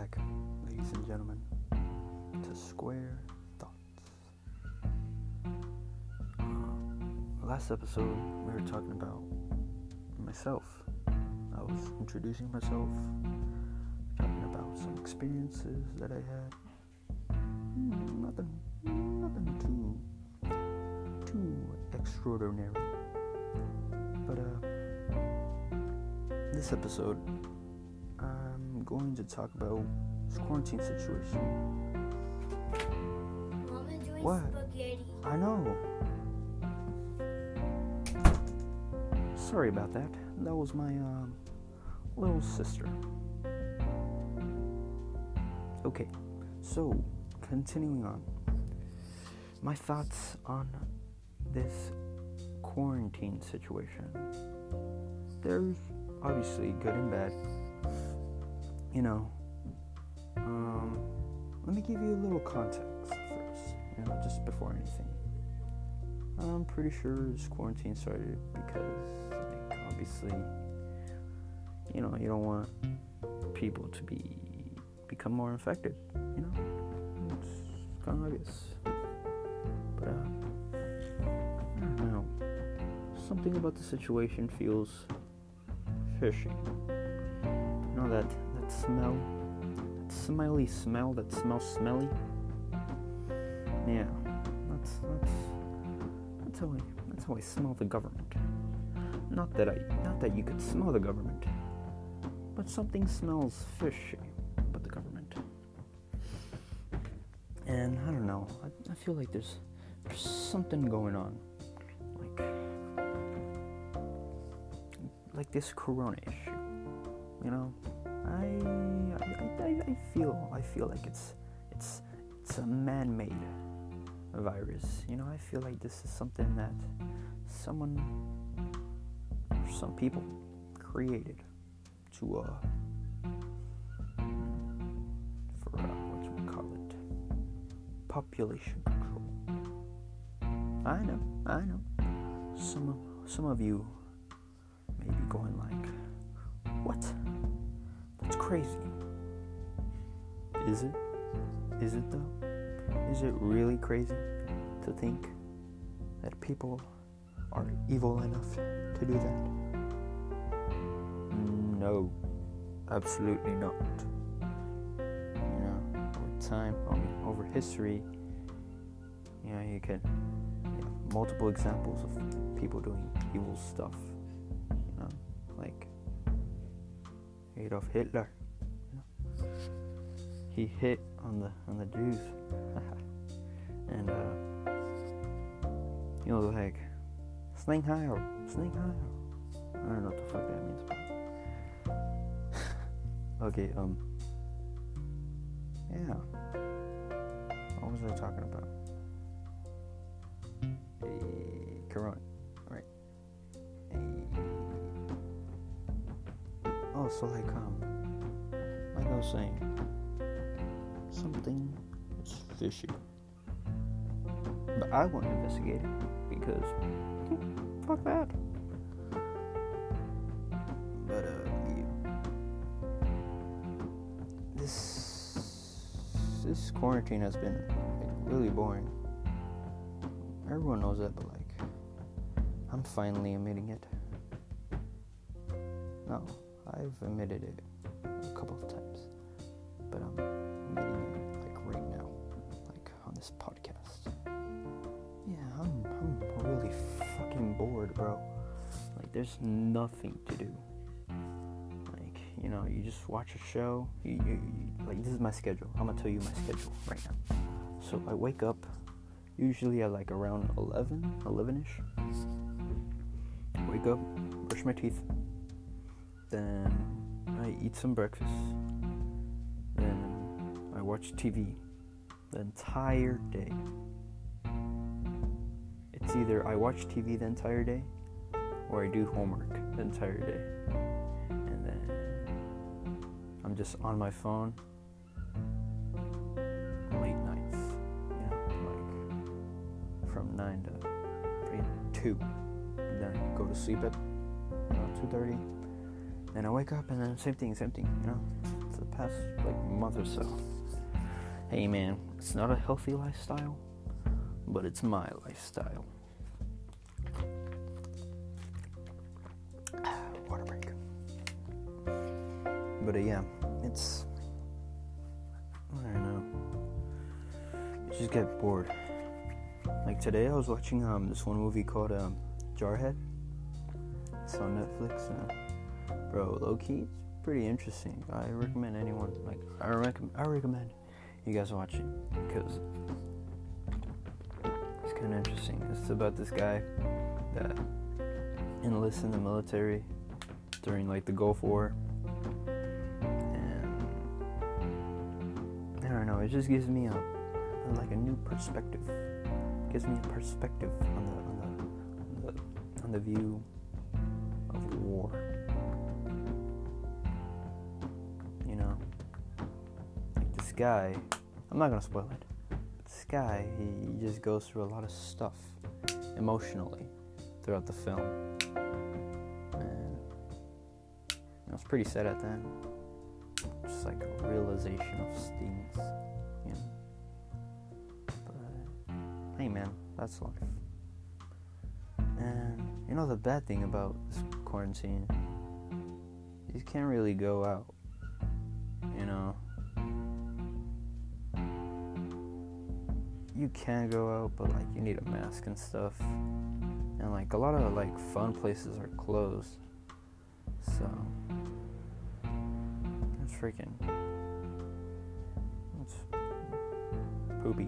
back, ladies and gentlemen, to Square Thoughts. Last episode, we were talking about myself. I was introducing myself, talking about some experiences that I had. Nothing too extraordinary. But this episode, I'm going to talk about this quarantine situation. Mama doing What? spaghetti. I know. Sorry about that. That was my little sister. Okay, so continuing on. My thoughts on this quarantine situation. There's obviously good and bad. Let me give you a little context first, just before anything. I'm pretty sure this quarantine started because, obviously, you don't want people to become more infected, It's kind of obvious. But, I don't know. Something about the situation feels fishy. That smell, that smiley smell, that smells smelly. Yeah, that's how I smell the government. Not that you could smell the government, but something smells fishy about the government. And I don't know. I feel like there's something going on, like this corona issue. I feel like it's a man-made virus. I feel like this is something that someone or some people created for population control. I know. Some of you may be going like, what? That's crazy. Is it? Is it though? Is it really crazy to think that people are evil enough to do that? No, absolutely not. Over time, over history, you can multiple examples of people doing evil stuff. Like Adolf Hitler. He hit on the Jews. And like Sling Heil. I don't know what the fuck that means, but okay, yeah. What was I talking about? Corona, right? Oh, so like I was saying, something is fishy. But I want to investigate it because fuck that. But this quarantine has been really boring. Everyone knows that, but I'm finally admitting it. No, I've admitted it a couple of times, but I'm admitting it right now, on this podcast. Yeah, I'm really fucking bored, bro. There's nothing to do. You just watch a show. You this is my schedule. I'm gonna tell you my schedule right now. So I wake up usually at around 11ish. Wake up, brush my teeth, then I eat some breakfast, then I watch TV the entire day. It's either I watch TV the entire day or I do homework the entire day, and then I'm just on my phone late nights, from 9 to 2. And then I go to sleep at 2:30. Then I wake up and then same thing, for the past like month or so. Hey man, it's not a healthy lifestyle, but it's my lifestyle. Water break. But yeah, it's, I don't know, you just get bored. Like today I was watching this one movie called Jarhead. It's on Netflix. Bro, low-key, it's pretty interesting. I recommend anyone, I recommend you guys watch it, because it's kind of interesting. It's about this guy that enlists in the military during like the Gulf War, and I don't know, it just gives me a new perspective. It gives me a perspective on the view of the war. You know, like this guy, I'm not gonna spoil it, but this guy, he just goes through a lot of stuff emotionally throughout the film, and I was pretty sad at the end. Just like a realization of things, you know. But hey man, that's life. And you know the bad thing about this quarantine, you can't really go out, you know. You can go out, but like you need a mask and stuff, and like a lot of like fun places are closed, so it's poopy.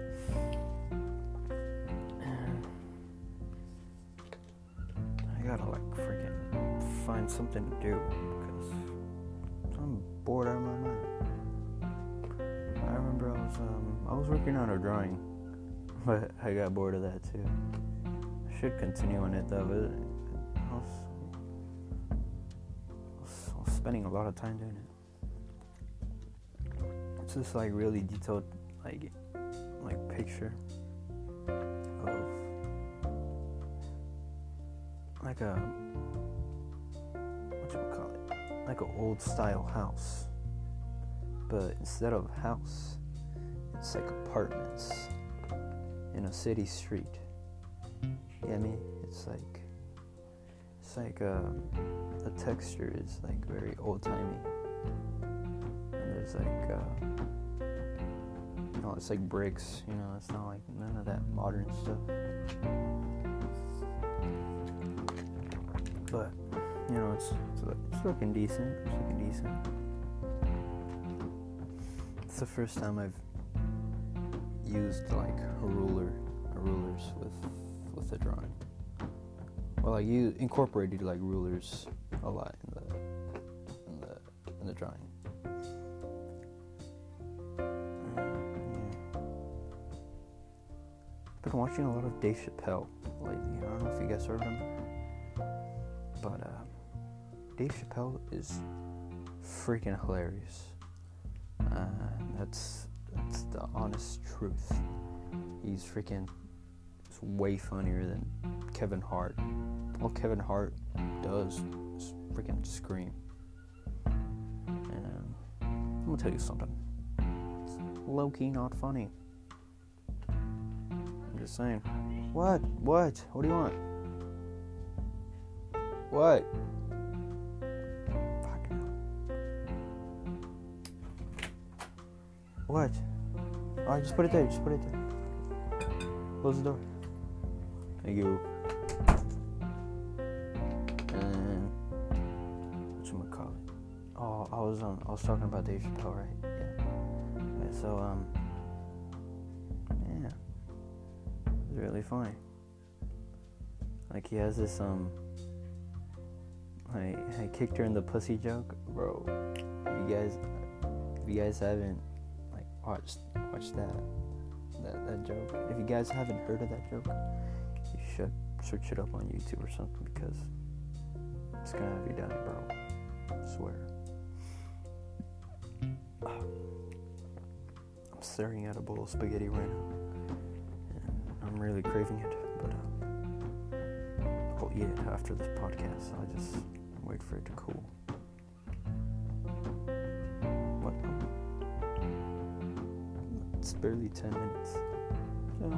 I gotta like freaking find something to do, because I'm bored out of my mind. I remember I was working on a drawing, but I got bored of that too. I should continue on it though, but I was spending a lot of time doing it. It's just like really detailed like picture of like a, like an old style house, but instead of house, it's like apartments in a city street. You know what I mean? It's like the texture is like very old timey, and there's like you know, it's like bricks. You know, it's not like none of that modern stuff. But you know, it's looking decent. It's the first time I've used like rulers with the drawing. Well, I incorporated like rulers a lot in the drawing. I've been watching a lot of Dave Chappelle lately. I don't know if you guys heard of him, but Dave Chappelle is freaking hilarious. That's the honest truth. He's way funnier than Kevin Hart. All Kevin Hart does is freaking scream. And I'm gonna tell you something. It's low-key not funny. I'm just saying. What? What do you want? What? What? Alright, just put it there. Close the door. Thank you. And whatchamacallit? Oh, I was talking about Dave Chappelle, right? Yeah. Okay, so yeah. It's really funny. Like he has this I kicked her in the pussy joke, bro. If you guys haven't watch that joke. If you guys haven't heard of that joke, you should search it up on YouTube or something, because it's gonna have you dying, bro. I swear. I'm staring at a bowl of spaghetti right now, and I'm really craving it, but I'll eat it after this podcast. I'll just wait for it to cool. It's barely 10 minutes. So,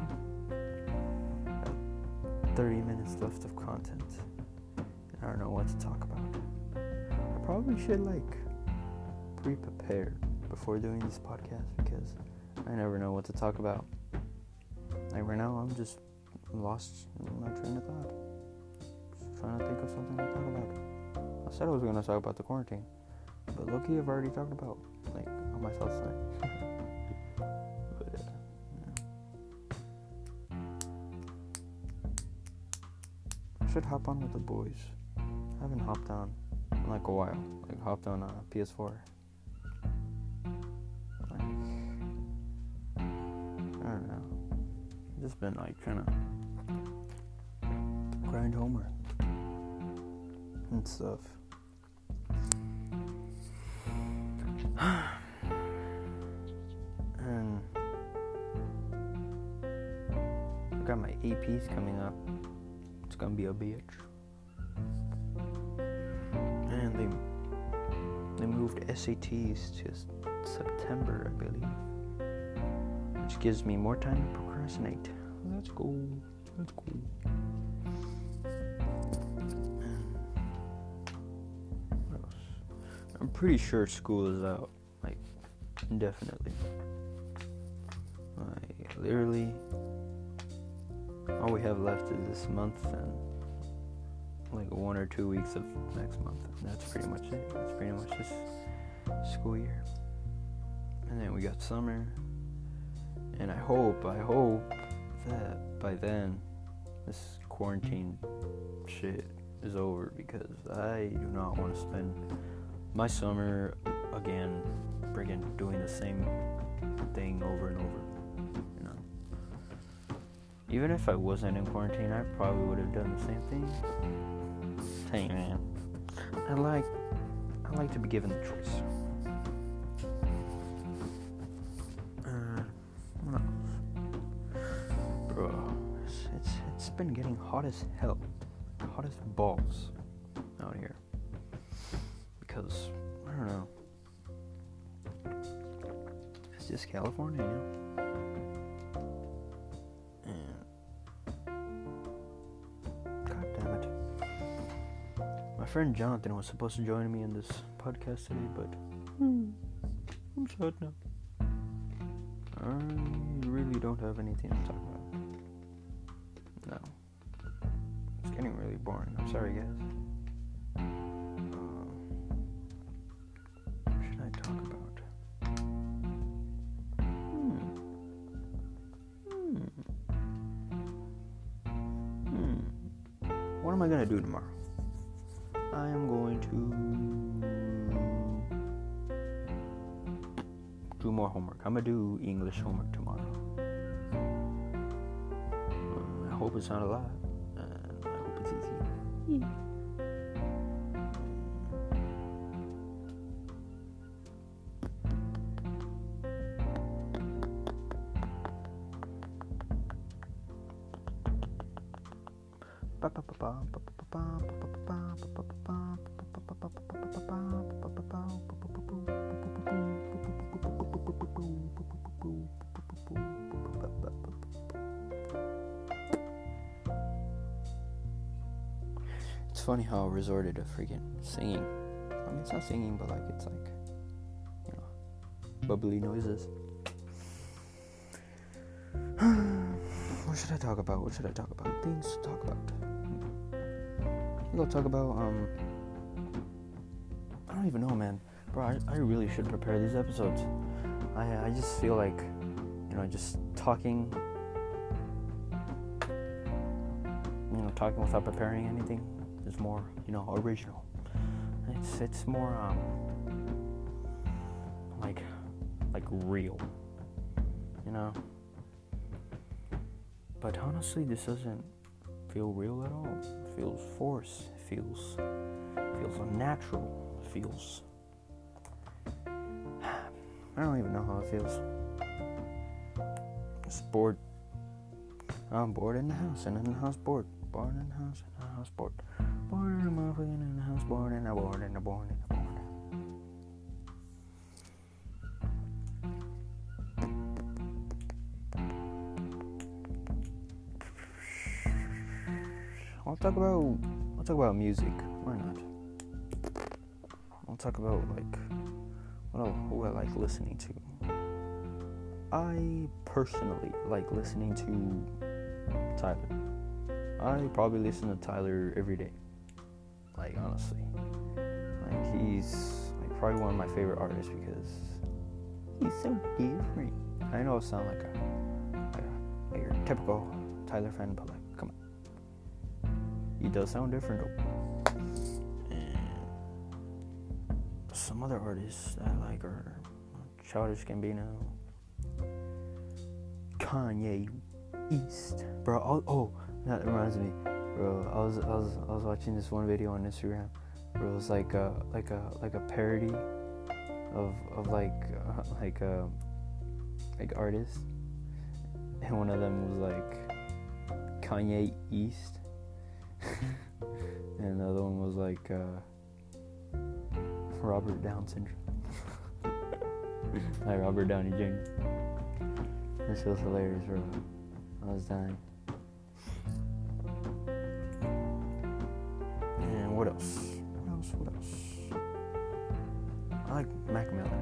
30 minutes left of content. I don't know what to talk about. I probably should pre-prepare before doing this podcast because I never know what to talk about. Like right now, I'm just lost in my train of thought. Just trying to think of something to talk about. I said I was gonna talk about the quarantine, but low-key I've already talked about on my thoughts tonight. But I should hop on with the boys. I haven't hopped on in a while. Hopped on PS4. I don't know. I've just been trying to grind homework and stuff. And I got my APs coming up. It's gonna be a bitch. And they moved SATs to September, I believe, which gives me more time to procrastinate. That's cool. What else? I'm pretty sure school is out, indefinitely. Literally, all we have left is this month and 1 or 2 weeks of next month. And that's pretty much it. That's pretty much this school year. And then we got summer. And I hope that by then this quarantine shit is over, because I do not want to spend my summer again friggin' doing the same thing over and over. Even if I wasn't in quarantine, I probably would have done the same thing. Hey man, I like to be given the choice. What else? Bro, it's been getting hot as hell, hot as balls out here. Because I don't know, it's just California, My friend Jonathan was supposed to join me in this podcast today, but I'm sad now. I really don't have anything to talk about. No. It's getting really boring. I'm sorry, guys. What should I talk about? What am I gonna do tomorrow? I am going to do more homework. I'm going to do English homework tomorrow. I hope it's not a lot. And I hope it's easy. It's funny how I resorted to freaking singing. I mean, it's not singing, but it's bubbly noises. What should I talk about? Things to talk about. We'll talk about, I don't even know, man. Bro, I really should prepare these episodes. I just feel like, just talking without preparing anything is more, original. It's more, like real, But honestly, this doesn't feel real at all. It feels forced. It feels unnatural. It feels... I don't even know how it feels. Just bored. I'm bored in the house, and in the house bored. Bored in the house, in the house bored. Bored in the motherfucking in the house bored, and I'm bored, and I'm bored, and I'm bored. I'll talk about music. Why not? I'll talk about who I like listening to. I personally like listening to Tyler. I probably listen to Tyler every day. Like, honestly. Like, he's probably one of my favorite artists because he's so different. I know I sound like your typical Tyler fan, but like, come on. He does sound different though. And some other artists that I like are Childish Gambino, Kanye East, bro. That reminds me, bro. I was watching this one video on Instagram, bro. It was like a parody of artists, and one of them was like Kanye East, and another one was like Robert Down syndrome, like Robert Downey Jr. This was hilarious, bro. I was dying. And what else? I like Mac Miller.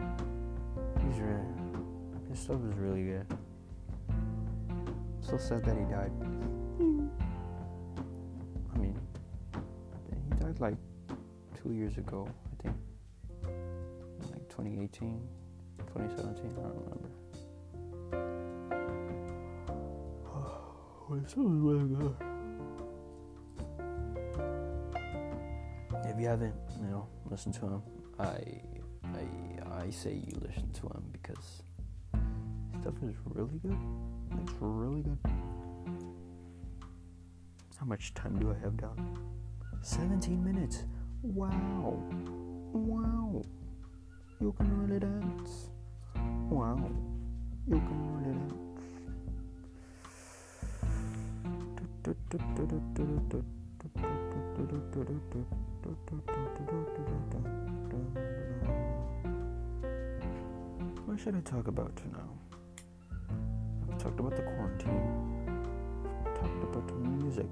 His stuff is really good. So sad that he died. I mean, he died like 2 years ago, I think. Like 2018, 2017, I don't remember. It sounds really good. If you haven't, listened to him, I say you listen to him because his stuff is really good. It's really good. How much time do I have down? 17 minutes. Wow. You can really dance. Wow. You can really dance. What should I talk about now? I've talked about the quarantine. I've talked about the music.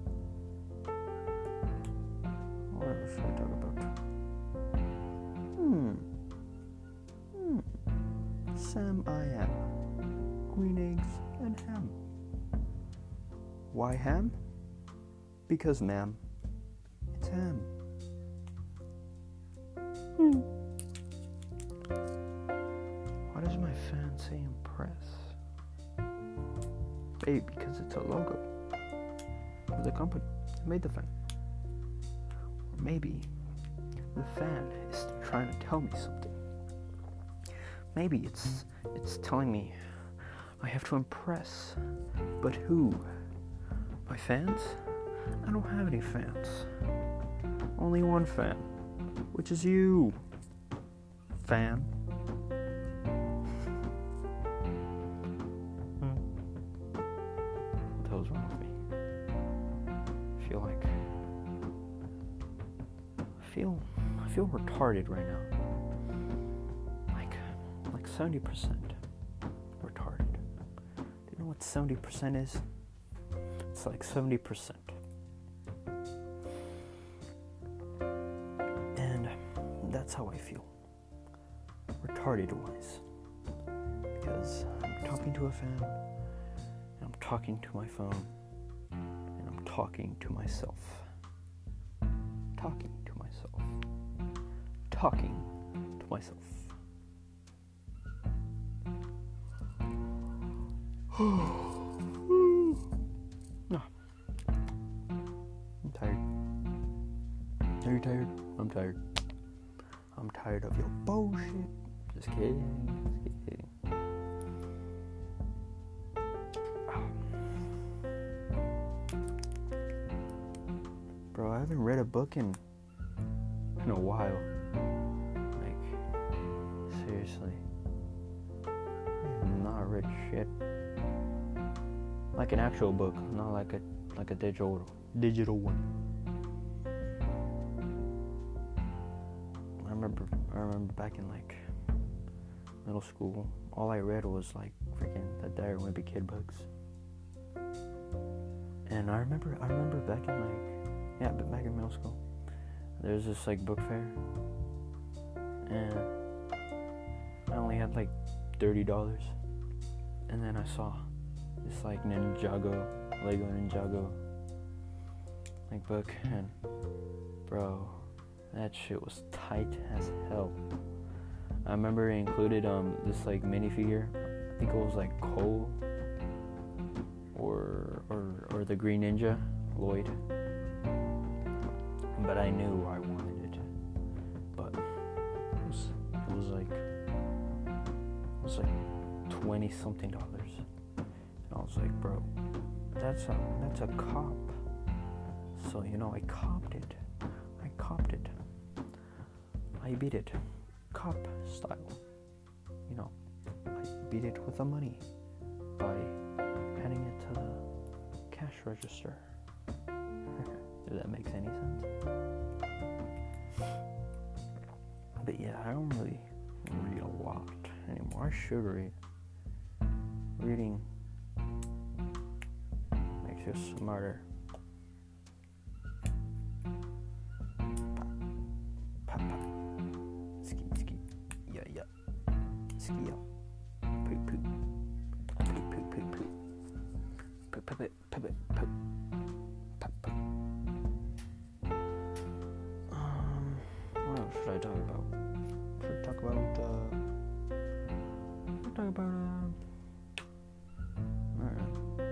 What else should I talk about? Sam I am. Green eggs and ham. Why ham? Because, ma'am, it's ham. Why does my fan say impress? Babe, because it's a logo of the company that made the fan. Or maybe the fan is trying to tell me something. Maybe it's telling me I have to impress. But who? My fans? I don't have any fans. Only one fan, which is you, fan. What the hell's wrong with me? I feel retarded right now. Like 70% retarded. Do you know what 70% is? It's like 70%. And that's how I feel. Retarded wise. Because I'm talking to a fan, and I'm talking to my phone, and I'm talking to myself. Talking to myself. Talking to myself. I'm tired. Are you tired? I'm tired. I'm tired of your bullshit. Just kidding. Bro, I haven't read a book in a while. Like, seriously. I have not read shit. Like an actual book, not like a digital one. I remember back in like middle school, all I read was like freaking the Diary of a Wimpy Kid books. And I remember back in middle school, there was this like book fair, and I only had like $30, and then I saw this like Lego Ninjago like book, and bro, that shit was tight as hell. I remember it included this like minifigure. I think it was like Cole or the Green Ninja, Lloyd. But I knew I wanted it. But it was like $20-something. And I was like, bro, that's a cop. So I copped it. I beat it, cop style. I beat it with the money by handing it to the cash register. If that makes any sense. But yeah, I don't really read a lot anymore. I should read. Reading makes you smarter. Ski. Yeah. Ski up. Poop. What else should I talk about? Should I talk about, I don't know.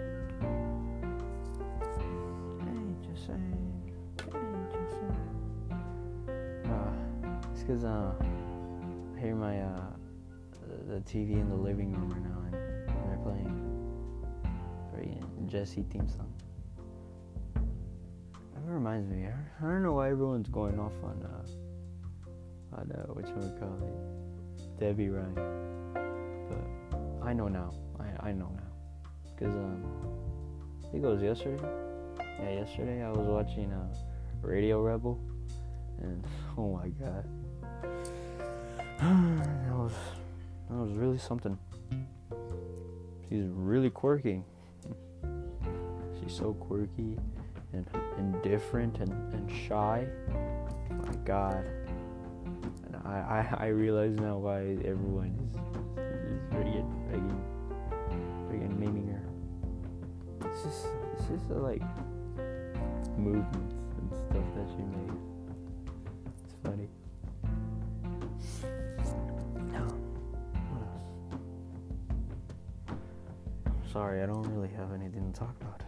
Hey, just saying. It's because, I hear my, the TV in the living room right now, and they're playing Jesse theme song. That reminds me, I don't know why everyone's going off on whatchamacallit, Debbie Ryan, but I know now. I know now, because I think it was yesterday. Yeah, yesterday I was watching Radio Rebel, and oh my god, that was really something. She's really quirky. She's so quirky and different and shy. My god. And I realize now why everyone is friggin' memeing her. It's just like movements and stuff that she made. It's funny. What else? Sorry, I don't really have anything to talk about.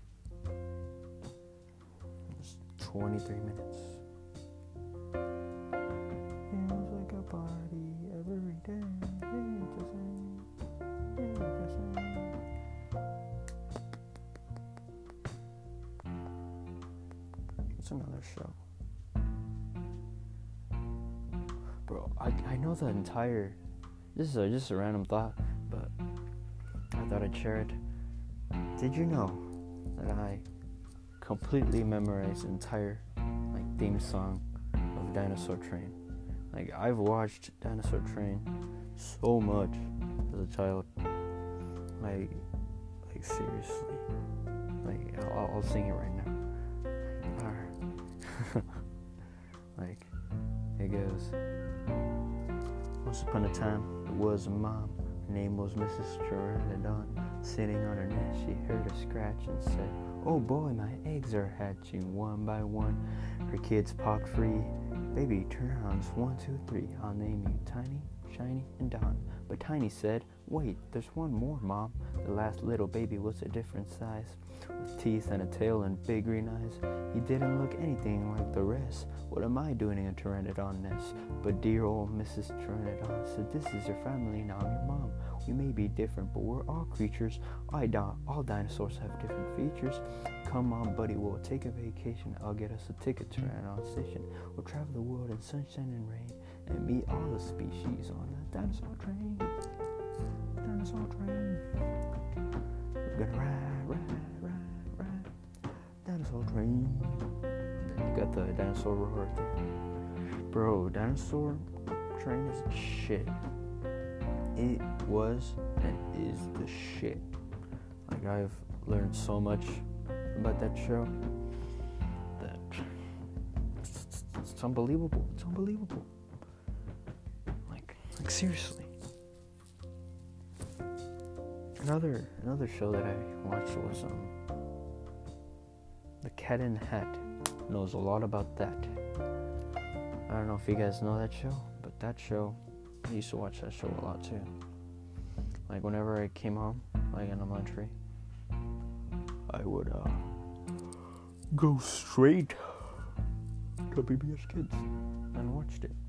It's 23 minutes. Feels like a party every day. It's another show. Bro, I know the entire... This is just a random thought, but I thought I'd share it. Did you know that I completely memorized the entire theme song of Dinosaur Train? I've watched Dinosaur Train so much as a child. Seriously. I'll sing it right now. It goes, once upon a time, there was a mom. Her name was Mrs. Pteranodon. Sitting on her nest, she heard a scratch and said, "Oh boy, my eggs are hatching one by one. Her kids pox-free. Baby turn-ons, 1, 2, 3. I'll name you Tiny, Shiny, and Don." But Tiny said, "Wait, there's one more, Mom." The last little baby was a different size, with teeth and a tail and big green eyes. He didn't look anything like the rest. What am I doing in a pteranodon nest? But dear old Mrs. Pteranodon said, "This is your family, now I'm your mom. We may be different, but we're all creatures. All dinosaurs have different features. Come on, buddy, we'll take a vacation. I'll get us a ticket to Pteranodon Station. We'll travel the world in sunshine and rain and meet all the species on the dinosaur train. Dinosaur train. We're gonna ride. Dinosaur train." You got the dinosaur roar right there. Bro, Dinosaur Train is shit. It was and is the shit. I've learned so much about that show. That it's unbelievable. It's unbelievable. Like seriously. Another show that I watched was The Cat in the Hat. Knows a lot about that. I don't know if you guys know that show, but that show, I used to watch that show a lot too. Like whenever I came home, like in elementary, I would go straight to PBS Kids and watched it.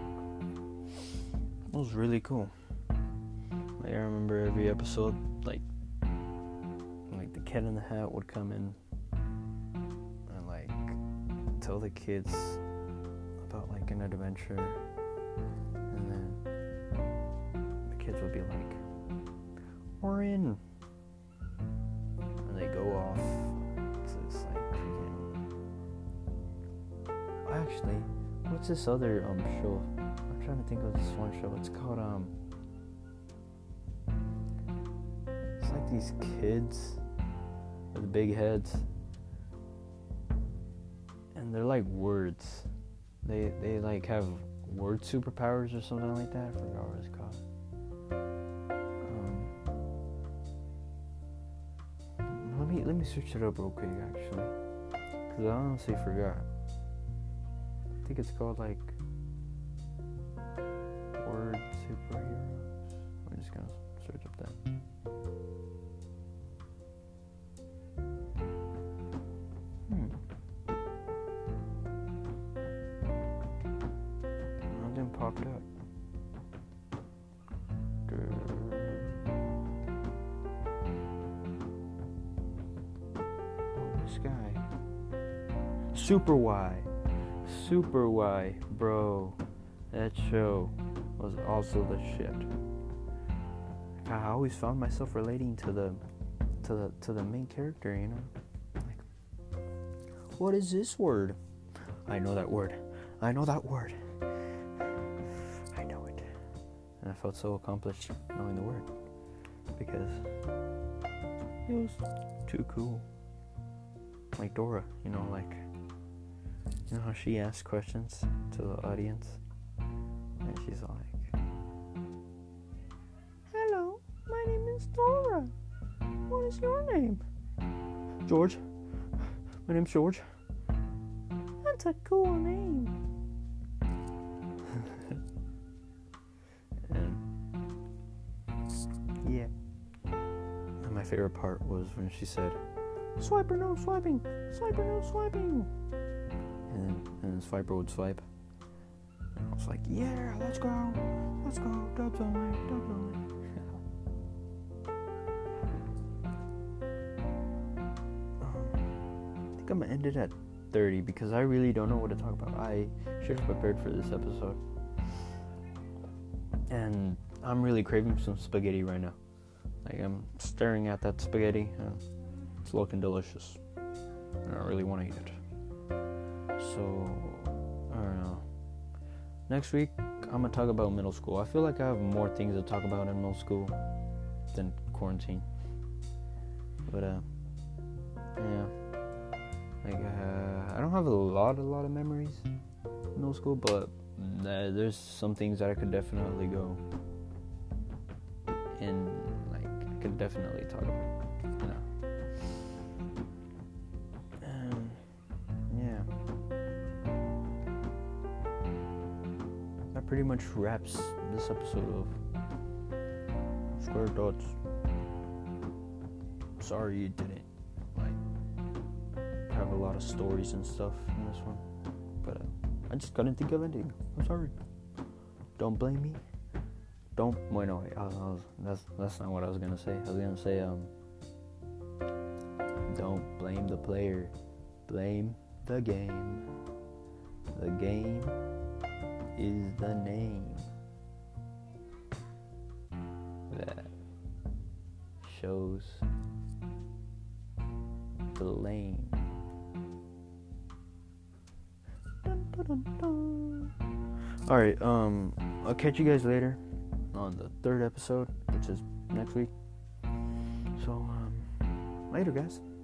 It was really cool. Like I remember every episode, like the Cat in the Hat would come in and like tell the kids about like an adventure, and then the kids would be like, "We're in," and they go off to this like freaking. Actually, what's this other show? I'm trying to think of this one show. It's called It's like these kids with big heads, and they're like words. They like have word superpowers or something like that. I forgot what it's called. Let me search it up real quick actually, because I honestly forgot. I think it's called like Word Superheroes. I'm just gonna search up that. Nothing popped up. This guy. Super Y, bro. That show was also the shit. I always found myself relating to the main character, you know. Like, what is this word? I know that word. I know it. And I felt so accomplished knowing the word, because it was too cool. Like Dora, you know how she asks questions to the audience, and she's like, "Hello, my name is Dora. What is your name?" "George. My name's George." "That's a cool name." And yeah. And my favorite part was when she said, "Swiper, no swiping. Swiper, no swiping." And then Swiper would swipe. And I was like, "Yeah, let's go. Dubs only. I think I'm gonna end it at 30 because I really don't know what to talk about. I should have prepared for this episode. And I'm really craving some spaghetti right now. Like, I'm staring at that spaghetti and it's looking delicious. And I really want to eat it. So, I don't know. Next week, I'm going to talk about middle school. I feel like I have more things to talk about in middle school than quarantine. But, yeah. Like, I don't have a lot of memories in middle school, but there's some things that I could definitely go and, like, I could definitely talk about, you know. Yeah. That pretty much wraps this episode of Square Thoughts. Sorry you didn't, like, have a lot of stories and stuff in this one, but I just couldn't think of anything. I'm sorry. Don't blame me. Wait, that's not what I was gonna say. I was gonna say, don't blame the player, blame the game. The game is the name that shows the lane. Alright, I'll catch you guys later on the 3rd episode, which is next week. So, later, guys.